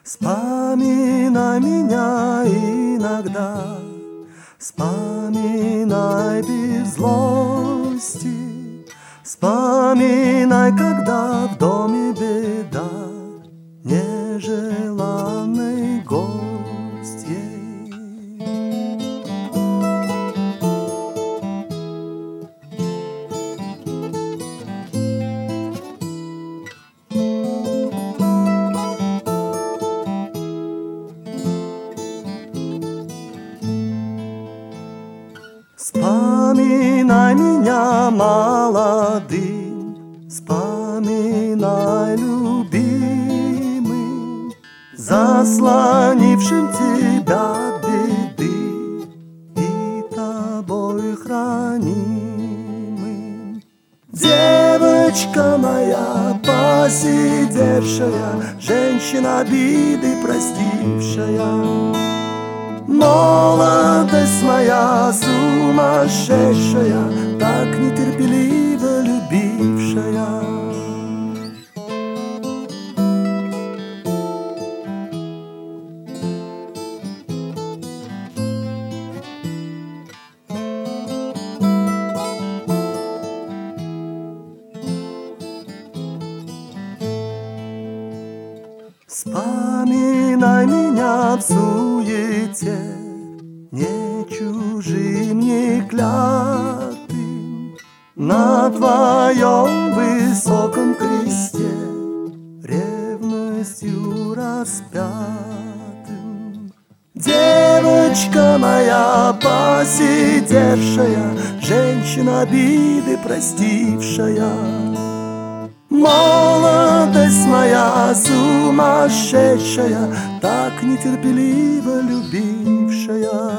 Вспоминай меня иногда, вспоминай без злости, вспоминай, когда в доме беда, нежеланный гостьей. Вспоминай меня молодым, вспоминай любимым, заслонившим тебя от беды и тобой хранимым. Девочка моя посидевшая, женщина обиды простившая, молодость моя сумасшедшая, так нетерпеливо любившая. Вспоминай меня в суете, не чужим, не клятым, на твоем высоком кресте, ревностью распятым. Девочка моя посидевшая, женщина обиды простившая, молодость моя сумасшедшая, так нетерпеливо любившая.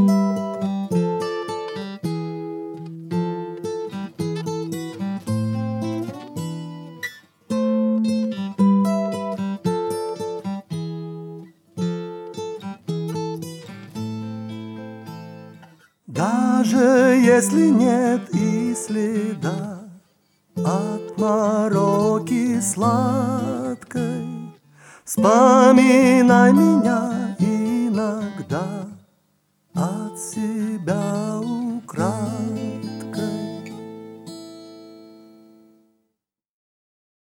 Даже если нет и следа от мороки сладкой, вспоминай меня